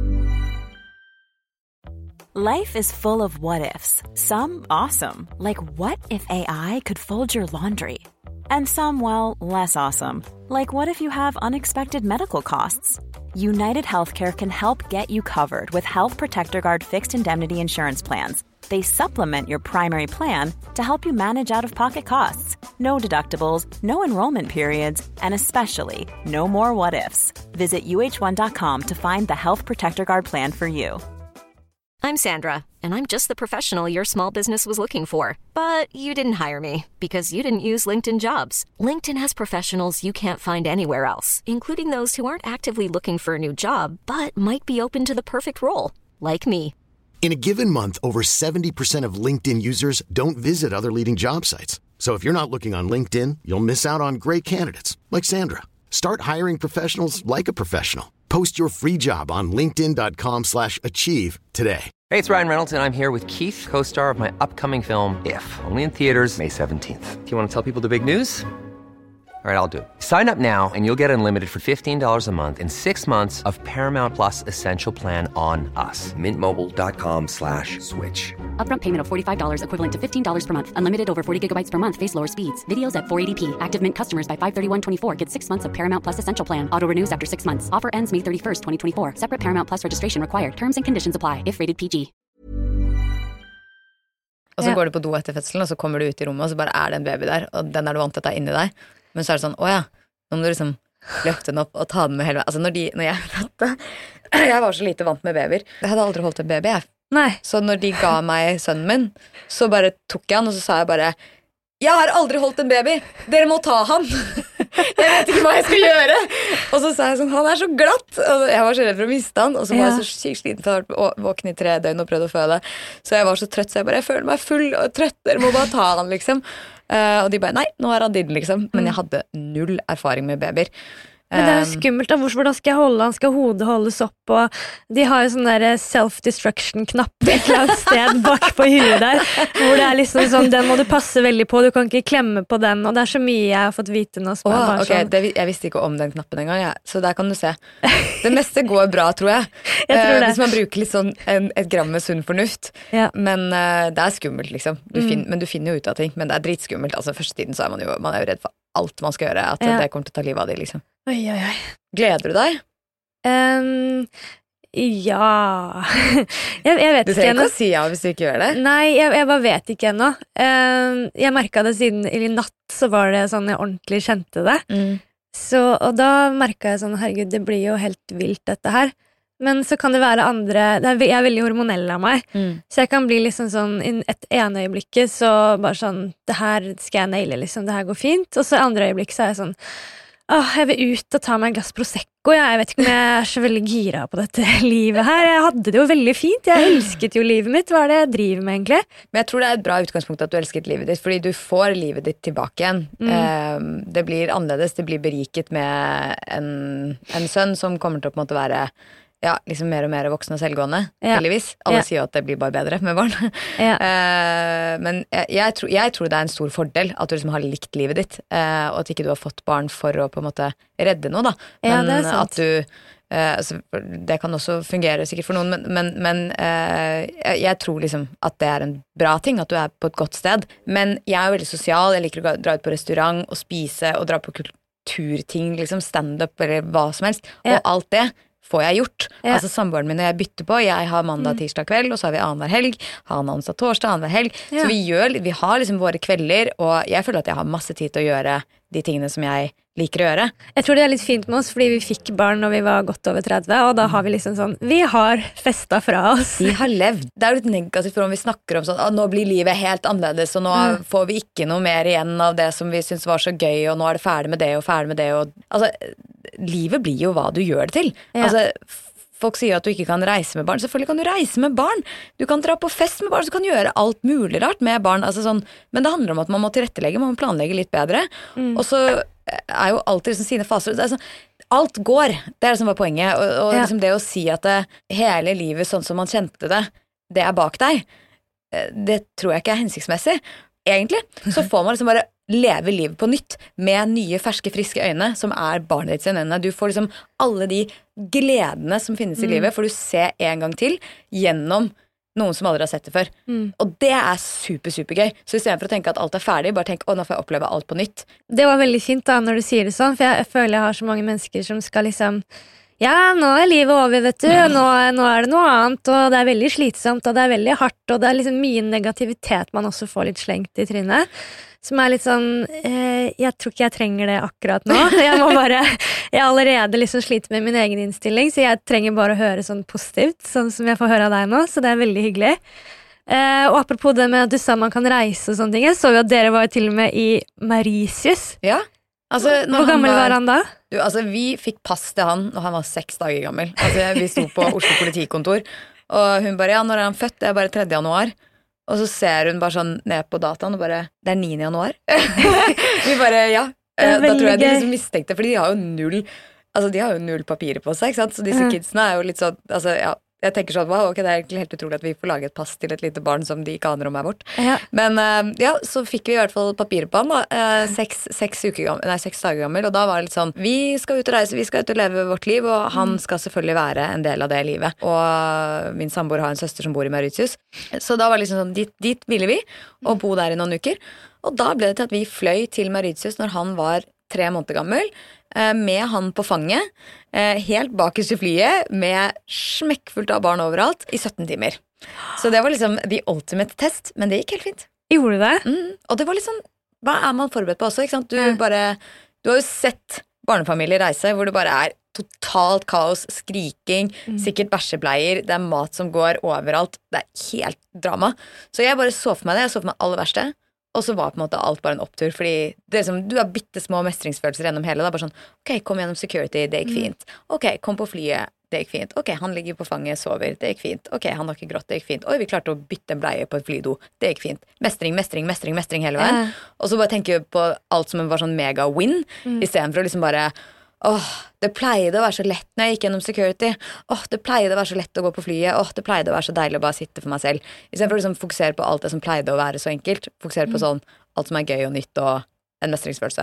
Life is full of what-ifs. Some awesome, like what if A I could fold your laundry? And some, well, less awesome, like what if you have unexpected medical costs? United Healthcare can help get you covered with Health Protector Guard fixed indemnity insurance plans. They supplement your primary plan to help you manage out-of-pocket costs. No deductibles, no enrollment periods, and especially no more what-ifs. Visit U H one dot com to find the Health Protector Guard plan for you. I'm Sandra, and I'm just the professional your small business was looking for. But you didn't hire me, because you didn't use LinkedIn Jobs. LinkedIn has professionals you can't find anywhere else, including those who aren't actively looking for a new job, but might be open to the perfect role, like me. In a given month, over seventy percent of LinkedIn users don't visit other leading job sites. So if you're not looking on LinkedIn, you'll miss out on great candidates, like Sandra. Start hiring professionals like a professional. Post your free job on linkedin dot com slash achieve today. Hey, it's Ryan Reynolds, and I'm here with Keith, co-star of my upcoming film, If, only in theaters May seventeenth. Do you want to tell people the big news? All right, I'll do it. Sign up now and you'll get unlimited for fifteen dollars a month and six months of Paramount Plus Essential Plan on us. Mint Mobile dot com slash switch. Upfront payment of forty-five dollars equivalent to fifteen dollars per month. Unlimited over forty gigabytes per month. Face lower speeds. Videos at four eighty p. Active Mint customers by five thirty-one twenty-four get six months of Paramount Plus Essential Plan. Auto renews after six months. Offer ends May thirty-first, twenty twenty-four. Separate Paramount Plus registration required. Terms and conditions apply if rated P G. Og så går du på do etter fødselen, og så kommer du ut i rommet, og så bare er det en baby der, og den er du vant til at det er inni deg. Men så er det sånn, åja, nå må du liksom løfte den opp og ta den med hele veien. Altså når, de, når jeg fødte, jeg var så lite vant med babyer. Jeg hadde aldri holdt en baby, jeg. Nei. Så når de ga meg sønnen min, så bare tok jeg han, og så sa jeg bare, jeg har aldri holdt en baby, dere må ta han. jeg vet ikke hva jeg skal gjøre. Og så sa jeg sånn, han er så glatt. Og jeg var så redd for å miste han. Og så var jeg så sykt sliten for jeg var våken i tre døgn og prøvde å føde. Så jeg var så trøtt, så jeg bare, jeg føler meg full og trøtt. Dere må bare ta han, liksom. Uh, og de bare, nei, nå er han din, liksom. Men jeg hadde null erfaring med babyer. Men det er jo skummelt da, hvordan skal jeg holde han, skal hodet holdes opp, og de har jo sånn der self-destruction-knapp et eller annet sted bak på huet der, hvor det er liksom sånn, den må du passe veldig på, du kan ikke klemme på den, og det er så mye jeg har fått vite nå som oh, er bare okay. sånn. Det, jeg visste ikke om den knappen en gang, ja. Så der kan du se. Det meste går bra, tror jeg. jeg tror uh, hvis man bruker litt sånn en, et gram med sunn fornuft, ja. men uh, det er skummelt, liksom. Du mm. fin, men du finner jo ut av ting, men det er dritskummelt. Altså, første tiden så er man jo, man er jo redd for alt man skal gjøre, at ja. det kommer til å ta livet av de, liksom. Oi, oi, oi. Gleder du deg? Um, ja jeg, jeg vet Du trenger ikke å si ja hvis du ikke gjør det. Nei, jeg, jeg bare vet ikke ennå. um, Jeg merket det siden i natt, så var det sånn jeg ordentlig kjente det. mm. så, Og da merket jeg sånn, herregud, det blir jo helt vilt dette her. Men så kan det være andre det er, Jeg er veldig hormonell av meg, mm. så jeg kan bli liksom sånn i et ene øyeblikket så bare sånn, det her skal jeg naile, liksom, det her går fint. Og så i andre øyeblikk så er jeg sånn, åh, jeg vil ut og ta meg en glass Prosecco. Jeg vet ikke om jeg er så veldig gira på dette livet her. Jeg hadde det jo veldig fint. Jeg elsket jo livet mitt. Hva er det jeg driver med, egentlig? Men jeg tror det er et bra utgangspunkt at du elsket livet ditt, fordi du får livet ditt tilbake igjen. Mm. Det blir annerledes. Det blir beriket med en, en sønn som kommer til å på en måte være ja, liksom mer og mer voksen og selvgående, ja. heldigvis. Alle ja. sier at det blir bare bedre med barn. Ja. uh, men jeg, jeg, tror, jeg tror det er en stor fordel at du liksom har likt livet ditt, uh, og at ikke du har fått barn for å på en måte redde noe, da. Men ja, det er sant. at du uh, altså, det kan også fungere sikkert for noen, men, men, men uh, jeg, jeg tror liksom at det er en bra ting, at du er på et godt sted. Men jeg er veldig sosial, jeg liker å dra ut på restaurant og spise og dra på kulturting, liksom stand-up eller hva som helst, ja. og alt det får jeg gjort. Ja. Altså samboeren min og jeg bytter på. Jeg har mandag, tirsdag kveld, og så har vi annenhver helg. Han har onsdag, torsdag, annenhver helg. Ja. Så vi gjør, vi har liksom våre kvelder, og jeg føler at jeg har masse tid til å gjøre de tingene som jeg liker å gjøre. Jeg tror det er litt fint med oss, fordi vi fikk barn når vi var godt over tretti, og da har vi liksom sånn, vi har festet fra oss. Vi har levd. Det er jo litt negativt for om vi snakker om sånn, nå blir livet helt annerledes, og nå mm. får vi ikke noe mer igjen av det som vi synes var så gøy, og nå er det ferdig med det og ferdig med det. Og, altså, livet blir jo hva du gjør det til. Ja. Altså, folk sier at du ikke kan reise med barn. Selvfølgelig kan du reise med barn. Du kan dra på fest med barn, så du kan gjøre alt mulig rart med barn. Altså sånn, men det handler om at man må tilrettelegge, man må planlegge litt bedre. Mm. Og så er jo alltid liksom sine faser. Det er sånn, alt går. Det er det som var poenget. Og, og ja. liksom det å si at det, hele livet sånn som man kjente det, det er bak deg, det tror jeg ikke er hensiktsmessig. Egentlig så får man liksom bare leve livet på nytt med nye, ferske, friske øyne som er barnet ditt sine øyne. Du får liksom alle de gledene som finnes i mm. livet, får du se en gang til gjennom noen som aldri har sett det før. Mm. Og det er super, super gøy. Så i stedet for å tenke at alt er ferdig, bare tenk, å, nå får jeg oppleve alt på nytt. Det var veldig fint da, når du sier det sånn, for jeg, jeg føler jeg har så mange mennesker som skal liksom, ja, nå er livet over, vet du, nå, nå er det noe annet, og det er veldig slitsomt, og det er veldig hardt, og det er liksom mye negativitet man også får litt slengt i trynet. Som er litt sånn, eh, jeg tror ikke jeg trenger det akkurat nå. Jeg må bare, jeg er allerede liksom sliter med min egen innstilling, så jeg trenger bare å høre sånn positivt, sånn som jeg får høre av deg nå, så det er veldig hyggelig. Eh, og apropos det med at du sa man kan reise og sånne ting, jeg så jo at dere var jo til og med i Mauritius. Ja. Altså, hvor gammel var, var han da? Du, altså, vi fikk pass til han når han var seks dager gammel. Altså, vi sto på Oslo politikontor, og hun bare, ja, når er han født? Det er bare tredje januar. Og så ser hun bare sånn ned på dataen og bare, det er niende januar. Vi bare, ja. Da tror jeg de liksom mistenkte, fordi de har jo null, altså de har jo null papirer på seg, ikke sant? Så disse mm. kidsene er jo litt sånn, altså ja, jeg tenker sånn, wow, ok, det er egentlig helt utrolig at vi får lage et pass til et lite barn som de ikke aner om er vårt. Ja. Men uh, ja, så fikk vi i hvert fall papirer på han da, uh, seks, seks, uker gammel, nei, seks dager gammel, og da var det litt sånn, vi skal ut og reise, vi skal ut og leve vårt liv, og han skal selvfølgelig være en del av det livet. Og min samboer har en søster som bor i Mauritius, så da var det liksom sånn, dit, dit ville vi, og bo der i noen uker. Og da ble det til at vi fløy til Mauritius når han var tre måneder gammel, med han på fanget, helt bakerst i flyet, med smekkfullt av barn overalt, i sytten timer. Så det var liksom the ultimate test, men det gikk helt fint. Gjorde du det? Mm, og det var liksom, hva er man forberedt på også, ikke sant? Du ja. bare, du har jo sett barnefamilier reise, hvor det bare er totalt kaos, skriking, mm. sikkert bæsjebleier, det er mat som går overalt, det er helt drama. Så jeg bare så for meg det, jeg så for meg aller verste, Og så var på en måte alt bare en opptur, fordi det er som, du har bittesmå mestringsfølelser gjennom hele, da, bare sånn, ok, kom gjennom security, det gikk fint. Ok, kom på flyet, det gikk fint. Ok, han ligger på fanget, sover, det gikk fint. Ok, han har ikke grått, det gikk fint. Oi, vi klarte å bytte en bleie på et flydo, det gikk fint. Mestring, mestring, mestring, mestring hele veien. Ja. Og så bare tenker jeg på alt som en var sånn mega win, mm. i stedet for å liksom bare, åh, det pleide å være så lett når jeg gikk gjennom security. Åh, det pleide å være så lett å gå på flyet. Åh, det pleide å være så deilig å bare sitte for meg selv. I stedet for å liksom fokusere på alt det som pleide å være så enkelt, fokusere på sånn alt som er gøy og nytt og en mestringsfølelse.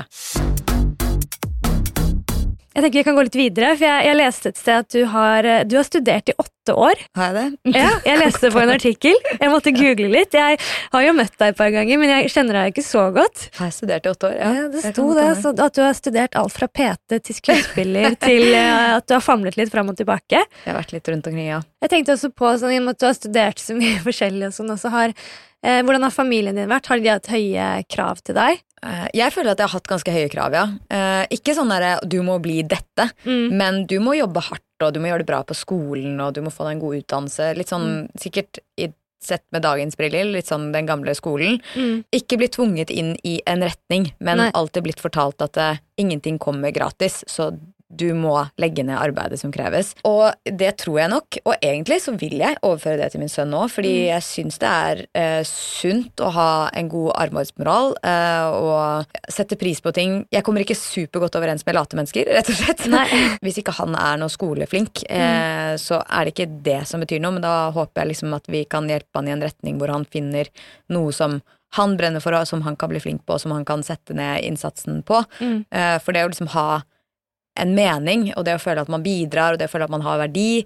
Jeg tenker vi kan gå litt videre, for jeg, jeg leste et sted at du har, du har studert i åtte år. Har jeg det? Ja, jeg leste på en artikkel. Jeg måtte google litt. Jeg har jo møtt deg et par ganger, men jeg kjenner deg ikke så godt. Har jeg studert i åtte år? Ja, ja det sto det, så at du har studert alt fra P T til skuespiller til at du har famlet litt frem og tilbake. Jeg har vært litt rundt omkring, ja. Jeg tenkte også på, sånn, i og med at du har studert så mye forskjellig og sånn, og så har, eh, hvordan har familien din vært? Har de hatt høye krav til deg? Jeg føler at jeg har hatt ganske høye krav, ja. Eh, ikke sånn der, du må bli dette, mm. men du må jobbe hardt, og du må gjøre det bra på skolen, og du må få deg en god utdannelse. Litt sånn, mm. sikkert i, sett med dagens briller, litt sånn den gamle skolen. Mm. Ikke blitt tvunget inn i en retning, men Nei. alltid blitt fortalt at uh, ingenting kommer gratis, så du må legge ned arbeidet som kreves. Og det tror jeg nok, og egentlig så vil jeg overføre det til min sønn nå, fordi mm. jeg synes det er eh, sunt å ha en god arbeidsmoral eh, og sette pris på ting. Jeg kommer ikke supergodt overens med late mennesker, rett og slett. Hvis ikke han er noe skoleflink, eh, mm. så er det ikke det som betyr noe, men da håper jeg liksom at vi kan hjelpe han i en retning hvor han finner noe som han brenner for, og som han kan bli flink på, og som han kan sette ned innsatsen på. Mm. Eh, for det å liksom ha en mening, og det å føle at man bidrar, og det å føle at man har verdi,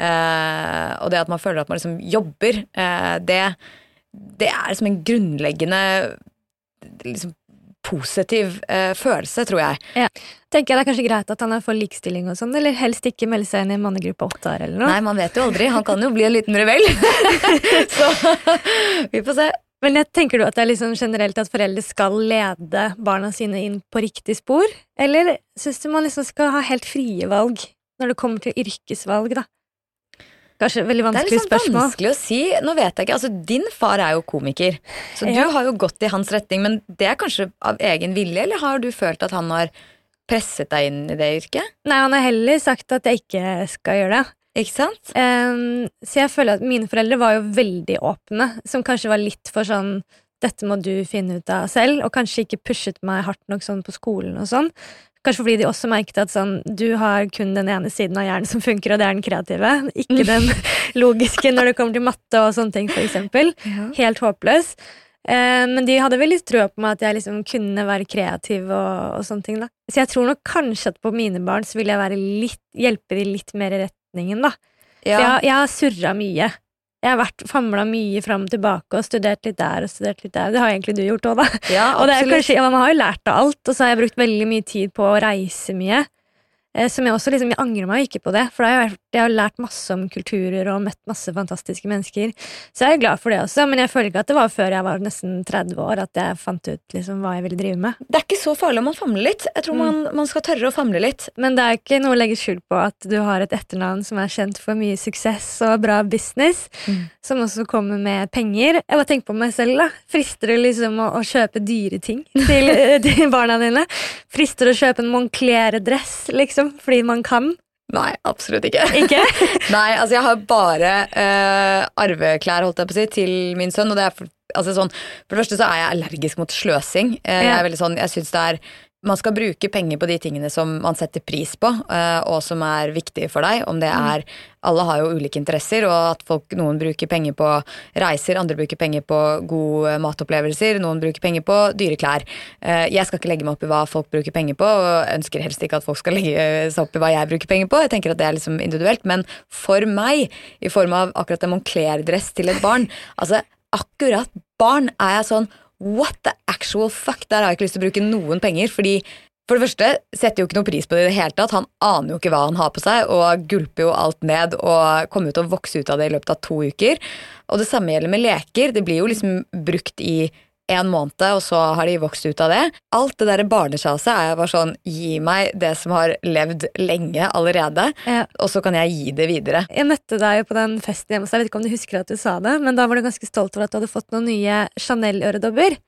eh, og det at man føler at man liksom jobber, eh, det, det er liksom en grunnleggende liksom positiv eh, følelse, tror jeg. Ja. Tenker jeg det er kanskje greit at han er for likestilling og sånn, eller helst ikke melde seg inn i mannegruppe åtte år eller noe? Nei, man vet jo aldri. Han kan jo bli en liten rebell. Så vi får se. Men jeg tenker du at det er liksom generelt at foreldre skal lede barna sine inn på riktig spor? Eller synes du man liksom skal ha helt frie valg når det kommer til yrkesvalg, da? Kanskje veldig vanskelig spørsmål. Det er liksom vanskelig å si. Nå vet jeg ikke, altså din far er jo komiker, så ja. Du har jo gått i hans retning, men det er kanskje av egen vilje, eller har du følt at han har presset deg inn i det yrket? Nei, han har heller sagt at jeg ikke skal gjøre det. Ikke sant? Um, så jeg føler at mine foreldre var jo veldig åpne, som kanskje var litt for sånn, dette må du finne ut av selv, og kanskje ikke pushet meg hardt nok sånn på skolen og sånn. Kanskje fordi de også merket at sånn, du har kun den ene siden av hjernen som funker, og det er den kreative, ikke den logiske når det kommer til matte og sånne ting, for eksempel. Ja. Helt håpløs. Uh, men de hadde veldig trua på meg at jeg liksom kunne være kreativ og, og sånne ting, da. Så jeg tror nok kanskje at på mine barn så vil jeg være litt, hjelpe de litt mer i rett da. Ja. Jeg, jeg har surret mye. Jeg har vært famlet mye frem og tilbake og studert litt der og studert litt der. Det har egentlig du gjort også, da. Ja, og det er kanskje, ja, man har jo lært av alt, og så har jeg brukt veldig mye tid på å reise mye. Eh, som jeg også liksom, jeg angrer meg ikke på det, for jeg har, jeg har lært masse om kulturer og møtt masse fantastiske mennesker. Så jeg er glad for det også, men jeg føler ikke at det var før jeg var nesten tretti år at jeg fant ut liksom, hva jeg ville drive med. Det er ikke så farlig om man famler litt. Jeg tror mm. man, man skal tørre å famle litt. Men det er ikke noe å legge skjul på at du har et etternavn som er kjent for mye suksess og bra business, mm. som også kommer med penger. Jeg bare tenker på meg selv, da. Frister du liksom å, å kjøpe dyre ting til, til barna dine? Frister du å kjøpe en Moncler-dress, liksom? Fordi man kan? Nei, absolutt ikke. Ikke? Nei, altså jeg har bare uh, arveklær, holdt jeg på å si, til min sønn, og det er for, altså sånn, for det første så er jeg allergisk mot sløsing. Uh, jeg er veldig sånn, jeg synes det er man skal bruke penger på de tingene som man setter pris på, uh, og som er viktige for deg, om det er, alle har jo ulike interesser, og at folk, noen bruker penger på reiser, andre bruker penger på gode matopplevelser, noen bruker penger på dyre klær. Uh, jeg skal ikke legge meg opp i hva folk bruker penger på, og ønsker helst ikke at folk skal legge seg opp i hva jeg bruker penger på. Jeg tenker at det er liksom individuelt, men for meg, i form av akkurat en Moncler-dress til et barn, altså akkurat barn er jeg sånn, what the actual fuck, der har jeg ikke lyst til å bruke noen penger, fordi for det første setter jo ikke noe pris på det i det hele tatt, han aner jo ikke hva han har på seg, og gulper jo alt ned, og kommer ut og vokse ut av det i løpet av to uker, og det samme gjelder med leker, det blir jo liksom brukt i en måned, og så har de vokst ut av det. Alt det der barnesjaset er jeg bare sånn, gi meg det som har levd lenge allerede, ja. Og så kan jeg gi det videre. Jeg møtte deg jo på den festen hjemme, så jeg vet ikke om du husker at du sa det, men da var du ganske stolt over at du hadde fått noen nye Chanel-øredobber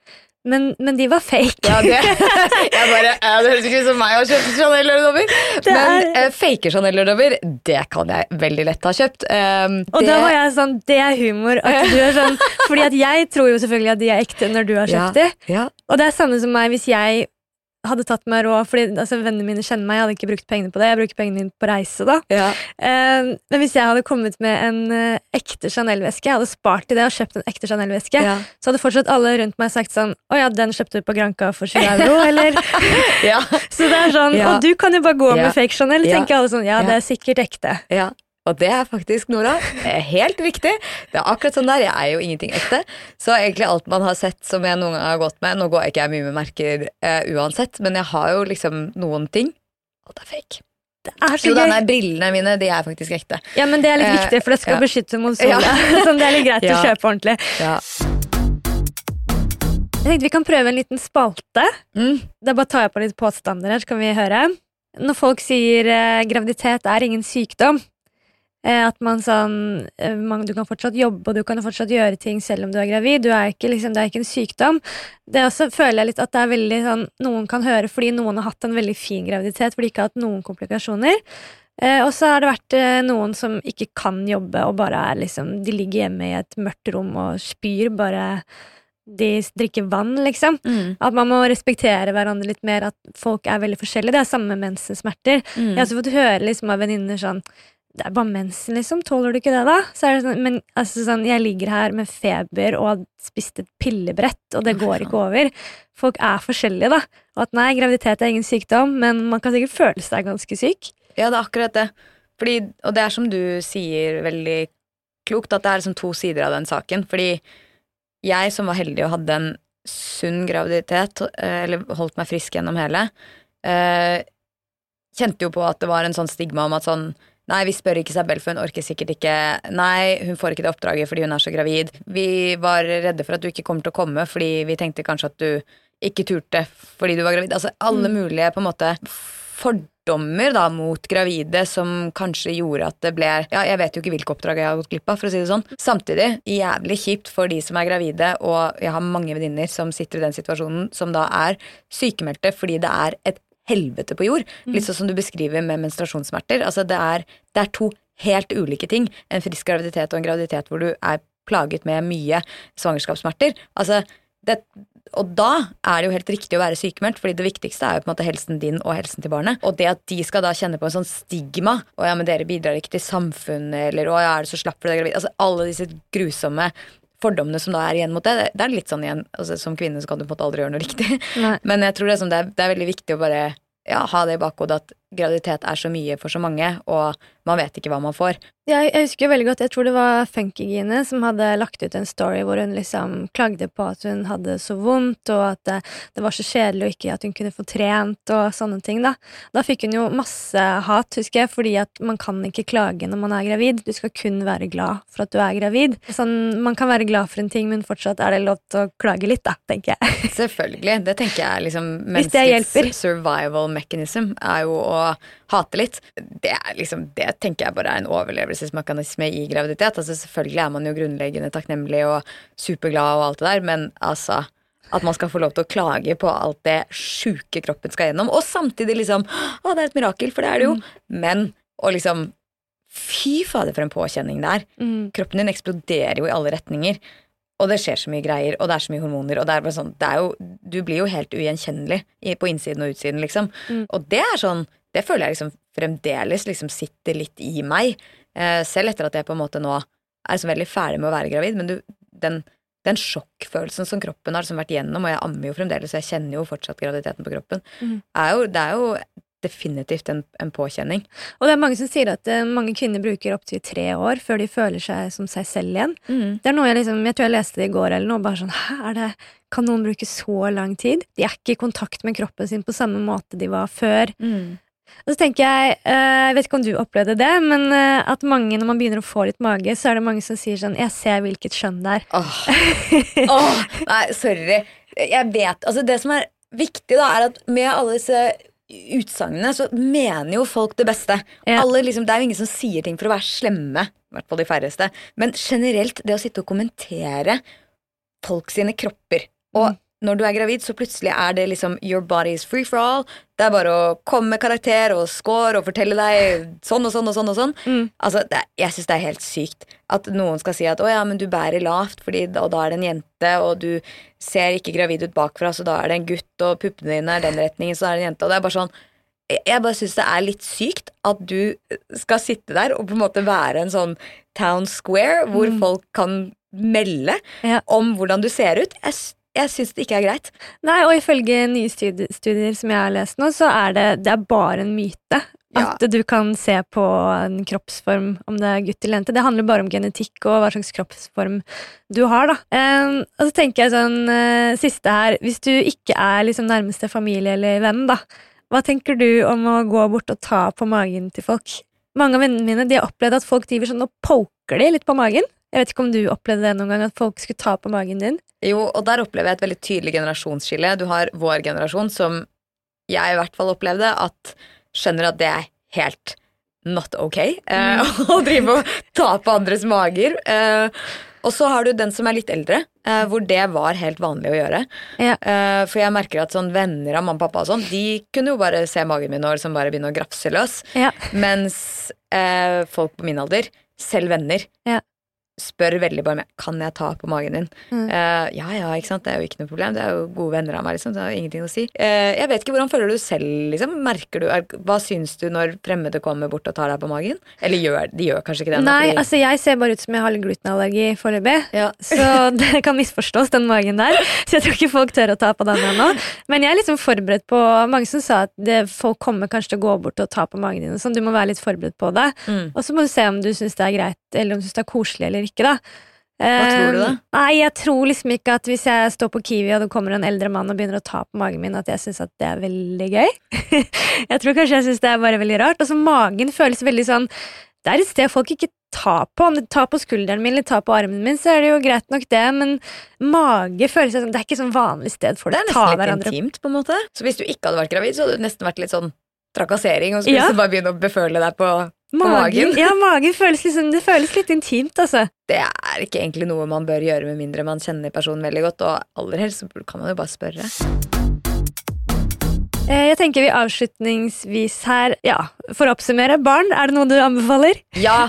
Men, men de var fake. Ja, det, jeg bare, ja, det høres ikke ut som meg å kjøpe Chanel-øredobber. Men er... uh, fake Chanel-øredobber, det kan jeg veldig lett ha kjøpt. Um, og det... da var jeg sånn, det er humor. At du er sånn, fordi at jeg tror jo selvfølgelig at de er ekte når du har kjøpt ja, de. Ja. Og det er samme som meg hvis jeg hadde tatt meg råd, fordi altså, vennene mine kjenner meg, jeg hadde ikke brukt pengene på det, jeg bruker pengene mine på reise da. Ja. Uh, men hvis jeg hadde kommet med en uh, ekte Chanel-veske, jeg hadde spart i det og kjøpt en ekte Chanel-veske, ja. Så hadde fortsatt alle rundt meg sagt sånn, åja, den kjøpte du på Granca for tjue euro, eller? Ja. Så det er sånn, ja. og du kan jo bare gå ja. med fake Chanel, ja. tenker alle sånn, ja, ja. det er sikkert ekte. Ja. Og det er faktisk, Nora, helt riktig. Det er akkurat sånn der, jeg er jo ingenting ekte. Så egentlig alt man har sett som jeg noen gang har gått med, nå går ikke jeg mye med merker uh, uansett, men jeg har jo liksom noen ting, alt er fake. Det er så jo, gøy. Denne brillene mine, de er faktisk ekte. Ja, men det er litt uh, viktig, for det skal ja. beskytte mot sola. Ja. Sånn, det er litt greit ja. å kjøpe ordentlig. Ja. Jeg tenkte vi kan prøve en liten spalte. Mm. Da bare tar jeg på litt påstander her, så kan vi høre. Når folk sier uh, graviditet er ingen sykdom, at man sånn, man, du kan fortsatt jobbe, og du kan fortsatt gjøre ting selv om du er gravid, du er ikke, liksom, det er ikke en sykdom. Det også føler jeg litt at det er veldig sånn, noen kan høre fordi noen har hatt en veldig fin graviditet, fordi de ikke har hatt noen komplikasjoner. Eh, og så har det vært eh, noen som ikke kan jobbe, og bare er liksom, de ligger hjemme i et mørkt rom og spyr, bare de drikker vann, liksom. Mm. At man må respektere hverandre litt mer, at folk er veldig forskjellige. Det er samme med mensensmerter. Mm. Jeg har også fått høre liksom, av venninner sånn, det er bare mensen, liksom. Tåler du ikke det, da? Så er det sånn, men altså, sånn, jeg ligger her med feber og har spist et pillebrett, og det går ikke over. Folk er forskjellige, da. Og at nei, graviditet er ingen sykdom, men man kan sikkert føle seg ganske syk. Ja, det er akkurat det. Fordi, og det er som du sier veldig klokt, at det er liksom to sider av den saken. Fordi jeg som var heldig og hadde en sunn graviditet, eller holdt meg frisk gjennom hele, eh, kjente jo på at det var en sånn stigma om at sånn, nei, vi spør ikke Isabel, for hun orker sikkert ikke. Nei, hun får ikke det oppdraget fordi hun er så gravid. Vi var redde for at du ikke kommer til å komme, fordi vi tenkte kanskje at du ikke turte fordi du var gravid. Altså, alle mm. mulige på en måte fordommer da, mot gravide som kanskje gjorde at det ble, ja, jeg vet jo ikke hvilke oppdrag jeg har gått glipp av, for å si det sånn. Samtidig, jævlig kjipt for de som er gravide, og jeg har mange venninner som sitter i den situasjonen, som da er sykemeldte fordi det er et helvete på jord, litt sånn som du beskriver med menstruasjonssmerter. Altså det er, det er to helt ulike ting. En frisk graviditet og en graviditet hvor du er plaget med mye svangerskapssmerter. Altså, det, og da er det jo helt riktig å være sykemeldt, fordi det viktigste er jo på en måte helsen din og helsen til barnet. Og det at de skal da kjenne på en sånn stigma, og ja, men dere bidrar ikke til samfunnet, eller å ja, er det så slapp for deg gravid. Altså alle disse grusomme fordommene som da er igjen mot det, det er litt sånn igjen, altså som kvinne så kan du på en måte aldri gjøre noe riktig. Nei. Men jeg tror det er, sånn, det, er, det er veldig viktig å bare ja, ha det i bakhodet at graviditet er så mye for så mange, og man vet ikke hva man får. Ja, jeg husker jo veldig godt, jeg tror det var Funkygine som hadde lagt ut en story hvor hun liksom klagde på at hun hadde så vondt, og at det, det var så kjedelig og ikke at hun kunne få trent og sånne ting da. Da fikk hun jo masse hat, husker jeg, fordi at man kan ikke klage når man er gravid. Du skal kun være glad for at du er gravid. Sånn, man kan være glad for en ting, men fortsatt er det lov til å klage litt da, tenker jeg. Selvfølgelig, det tenker jeg liksom, hvis det hjelper. Survival mechanism er jo å hate litt. Det er liksom, det tenker jeg bare er en overlevelsesmekanisme i graviditet. Altså selvfølgelig er man jo grunnleggende takknemlig og superglad og alt det der, men altså at man skal få lov til å klage på alt det syke kroppen skal gjennom, og samtidig liksom, å det er et mirakel, for det er det jo, mm. men og liksom, fy fader for en påkjenning det er. Mm. Kroppen din eksploderer jo i alle retninger, og det skjer så mye greier, og det er så mye hormoner, og det er bare sånn, det er jo, du blir jo helt ugjenkjennelig på innsiden og utsiden, liksom. Mm. Og det er sånn, det føler jeg liksom fremdeles liksom sitter litt i meg, eh, selv etter at jeg på en måte nå er så veldig ferdig med å være gravid, men du, den, den sjokkfølelsen som kroppen har liksom vært gjennom, og jeg ammer jo fremdeles, så jeg kjenner jo fortsatt graviditeten på kroppen, mm. er jo, det er jo definitivt en, en påkjenning. Og det er mange som sier at uh, mange kvinner bruker opp til tre år før de føler seg som seg selv igjen. Mm. Det er noe jeg liksom, jeg tror jeg leste det i går eller noe, bare sånn, hæ, er det, kan noen bruke så lang tid? De er ikke i kontakt med kroppen sin på samme måte de var før. Mm. Og så tenker jeg, jeg vet ikke om du opplevde det, men at mange, når man begynner å få litt mage, så er det mange som sier sånn, jeg ser hvilket skjønn det er. Åh, oh. oh, nei, sorry. Jeg vet, altså det som er viktig da, er at med alle disse utsagnene, så mener jo folk det beste. Ja. Alle, liksom, det er jo ingen som sier ting for å være slemme, i hvert fall de færreste. Men generelt, det å sitte og kommentere folk sine kropper, og når du er gravid, så plutselig er det liksom your body is free for all. Det er bare å komme med karakter og score og fortelle deg sånn og sånn og sånn og sånn. Mm. Altså, det, jeg synes det er helt sykt at noen skal si at å ja, men du bærer lavt, fordi, og da er det en jente, og du ser ikke gravid ut bakfra, så da er det en gutt, og puppene dine er den retningen, så er det en jente, og det er bare sånn, jeg bare synes det er litt sykt at du skal sitte der og på en måte være en sånn town square, hvor mm. folk kan melde ja. Om hvordan du ser ut. Jeg Jeg synes det ikke er greit. Nei, og ifølge nye studier, studier som jeg har lest nå, så er det, det er bare en myte at ja. Du kan se på en kroppsform om det er gutt eller jente. Det handler bare om genetikk og hva slags kroppsform du har, da. Um, og så tenker jeg sånn, uh, siste her, hvis du ikke er liksom nærmeste familie eller venn, da, hva tenker du om å gå bort og ta på magen til folk? Mange av vennene mine, de har opplevd at folk driver sånn og poker de litt på magen. Jeg vet ikke om du opplevde det noen gang, at folk skulle ta på magen din? Jo, og der opplever jeg et veldig tydelig generasjonsskille. Du har vår generasjon, som jeg i hvert fall opplevde, at skjønner at det er helt not ok eh, mm. å drive og ta på andres mager. Eh, og så har du den som er litt eldre, eh, hvor det var helt vanlig å gjøre. Ja. Eh, for jeg merker at sånn venner av mamma og pappa og sånn, de kunne jo bare se magen min og som bare begynner å grafse løs. Ja. Mens eh, folk på min alder, selv venner, ja. Spør veldig bare med, kan jeg ta på magen din? Mm. Uh, ja, ja, ikke sant? Det er jo ikke noe problem. Det er jo gode venner av meg, liksom. Det er jo ingenting å si. Uh, jeg vet ikke, hvordan føler du selv, liksom? Merker du, er, hva syns du når fremmede kommer bort og tar deg på magen? Eller gjør, de gjør kanskje ikke det? Nei, fordi... altså jeg ser bare ut som jeg har glutenallergi foreløpig. Ja. Så det kan misforstås, den magen der. Så jeg tror ikke folk tør å ta på den ennå. Men jeg er liksom forberedt på, mange som sa at det, folk kommer kanskje til å gå bort og ta på magen din, sånn. Du må være litt forberedt på det. Mm. Og så må du se om du syns det er greit, eller om du syns det er koselig eller ikke, da. Hva tror du da? Um, nei, jeg tror liksom ikke at hvis jeg står på Kiwi og det kommer en eldre mann og begynner å ta på magen min, at jeg synes at det er veldig gøy. Jeg tror kanskje jeg synes det er bare veldig rart. Altså magen føles veldig sånn, det er et sted folk ikke tar på. Om de tar på skulderen min eller tar på armen min, så er det jo greit nok det, men mage føles sånn, det er ikke sånn vanlig sted for det. Det er nesten litt intimt på en måte. Så hvis du ikke hadde vært gravid, så hadde det nesten vært litt sånn trakassering, og så skulle ja. Du bare begynne å beføle deg på Magen. magen. Ja, magen føles liksom, det føles litt intimt, altså. Det er ikke egentlig noe man bør gjøre med mindre man kjenner personen veldig godt, og aller helst så kan man jo bare spørre. Jeg tenker vi avslutningsvis her, ja, for å oppsummere, barn, er det noe du anbefaler? Ja,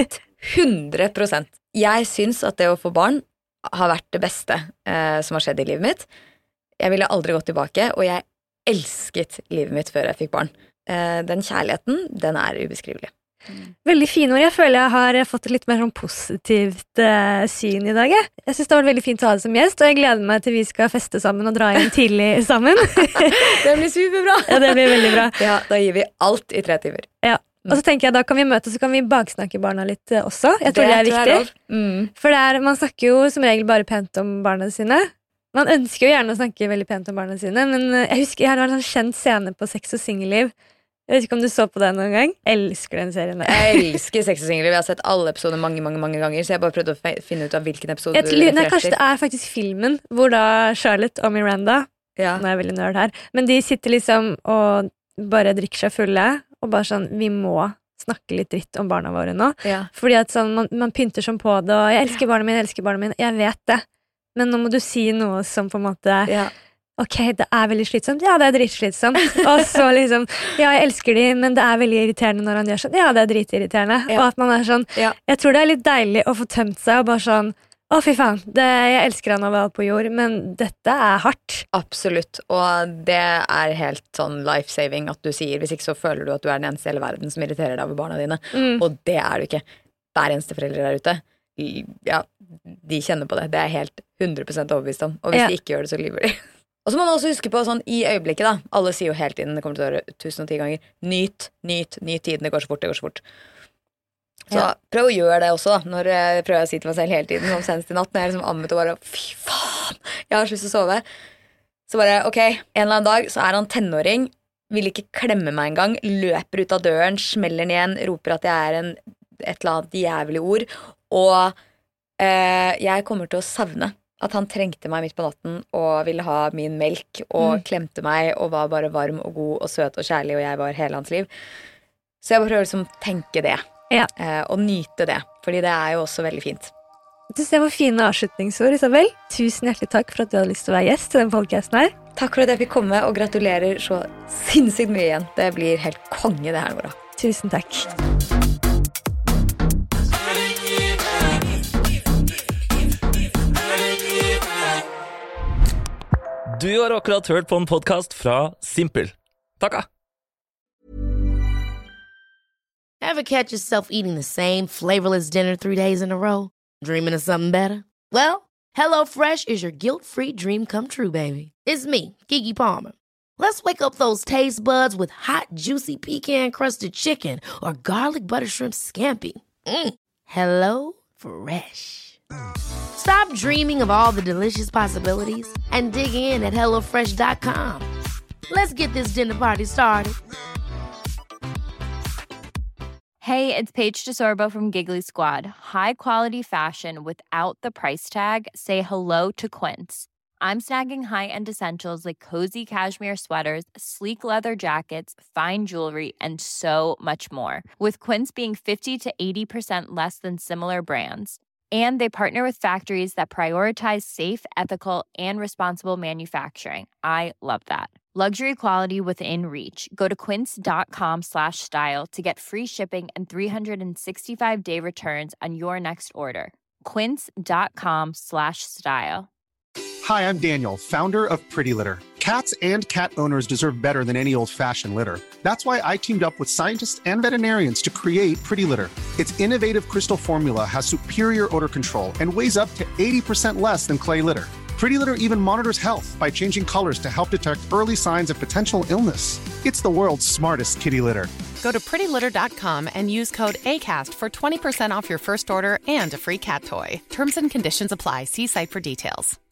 hundre prosent. Jeg synes at det å få barn har vært det beste eh, som har skjedd i livet mitt. Jeg ville aldri gått tilbake, og jeg elsket livet mitt før jeg fikk barn. Eh, den kjærligheten, den er ubeskrivelig. Veldig fine ord. Jeg føler jeg har fått et litt mer sånn positivt uh, syn i dag. Jeg synes det har vært veldig fint å ha det som gjest, og jeg gleder meg til vi skal feste sammen og dra hjem tidlig sammen. Det blir superbra. Ja, det blir veldig bra. Ja, da gir vi alt i tre timer. Ja, og så tenker jeg da kan vi møtes, så kan vi baksnakke barna litt uh, også. Jeg tror det, det er viktig. Jeg mm. For det er, man snakker jo som regel bare pent om barna sine. Man ønsker jo gjerne å snakke veldig pent om barna sine, men uh, jeg husker jeg har en sånn kjent scene på Sex og Singelliv. Jeg vet ikke om du så på den noen gang. Jeg elsker den serien der. Jeg elsker Sex og Singelliv. Jeg har sett alle episoder mange, mange, mange ganger, så jeg bare prøvde å finne ut av hvilken episode jeg, du refererte nei, kanskje det er faktisk filmen, hvor da Charlotte og Miranda, ja. Nå er jeg veldig nerd her, men de sitter liksom og bare drikker seg fulle, og bare sånn, vi må snakke litt dritt om barna våre nå. Ja. Fordi at sånn, man, man pynter sånn på det, og jeg elsker barna mine, jeg elsker barna mine, jeg vet det. Men nå må du si noe som på en måte... Ja. Ok, det er veldig slitsomt. Ja, det er dritslitsomt. Og så liksom, ja, jeg elsker de, men det er veldig irriterende når han gjør sånn. Ja, det er dritirriterende. Ja. Og at man er sånn, ja. Jeg tror det er litt deilig å få tømt seg og bare sånn, å fy faen, det, jeg elsker han overalt på jord, men dette er hardt. Absolutt, og det er helt sånn life-saving at du sier, hvis ikke så føler du at du er den eneste i hele verden som irriterer deg over barna dine. Mm. Og det er du ikke. Hver eneste forelder der ute, ja, de kjenner på det. Det er jeg helt hundre prosent overbevist om. Og hvis ja. De ikke gjør det, så lyver de. Og så må man også huske på sånn i øyeblikket da, alle sier jo hele tiden, det kommer til å høre tusen og ti ganger, nyt, nyt, nyt tiden, det går så fort, det går så fort. Så ja. Prøv å gjøre det også da, når jeg prøver å si til meg selv hele tiden, om senest i natt, når jeg liksom ammet og bare, fy faen, jeg har så lyst til å sove. Så bare, ok, en eller annen dag så er han tenåring, vil ikke klemme meg en gang, løper ut av døren, smeller den igjen, roper at jeg er en, et eller annet jævlig ord, og eh, jeg kommer til å savne at han trengte meg midt på natten og ville ha min melk og mm. klemte meg og var bare varm og god og søt og kjærlig, og jeg var hele hans liv. Så jeg bare prøver liksom tenke det, ja. eh, og nyte det, fordi det er jo også veldig fint. Det var fine avslutningsord, Isabel. Tusen hjertelig takk for at du hadde lyst til å være gjest til den podcasten her. Takk for at jeg fikk komme, og gratulerer så sinnssykt mye igjen. Det blir helt konge det her, Nora. Tusen takk. Du har akkurat hørt på en podcast fra Simpel. Takka! Ever catch yourself eating the same flavorless dinner three days in a row? Dreaming of something better? Well, HelloFresh is your guilt-free dream come true, baby. It's me, Keke Palmer. Let's wake up those taste buds with hot, juicy pecan-crusted chicken or garlic butter shrimp scampi. Mm. Hello Fresh. Stop dreaming of all the delicious possibilities and dig in at hello fresh dot com. Let's get this dinner party started. Hey, it's Paige DeSorbo from Giggly Squad. High quality fashion without the price tag. Say hello to Quince. I'm snagging high-end essentials like cozy cashmere sweaters, sleek leather jackets, fine jewelry, and so much more. With Quince being fifty to eighty percent less than similar brands. And they partner with factories that prioritize safe, ethical, and responsible manufacturing. I love that. Luxury quality within reach. Go to quince.com slash style to get free shipping and three sixty-five day returns on your next order. Quince.com slash style. Hi, I'm Daniel, founder of Pretty Litter. Cats and cat owners deserve better than any old-fashioned litter. That's why I teamed up with scientists and veterinarians to create Pretty Litter. Its innovative crystal formula has superior odor control and weighs up to eighty percent less than clay litter. Pretty Litter even monitors health by changing colors to help detect early signs of potential illness. It's the world's smartest kitty litter. Go to pretty litter dot com and use code ACAST for twenty percent off your first order and a free cat toy. Terms and conditions apply. See site for details.